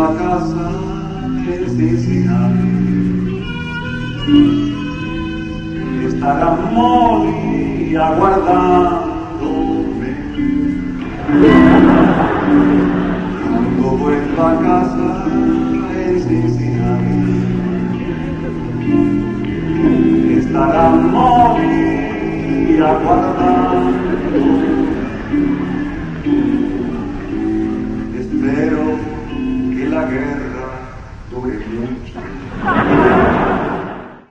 a casa en Cincinnati, estará Molly aguardándome. Cuando vuelva a casa en Cincinnati, estará Molly aguardando.